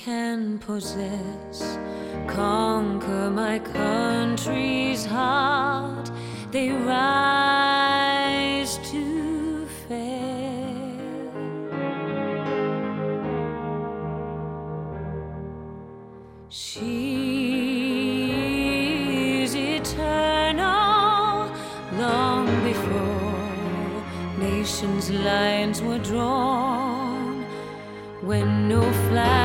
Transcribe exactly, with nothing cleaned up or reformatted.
can possess, conquer my country's heart. They rise to fair. She's eternal, long before nations' lines were drawn, when no flag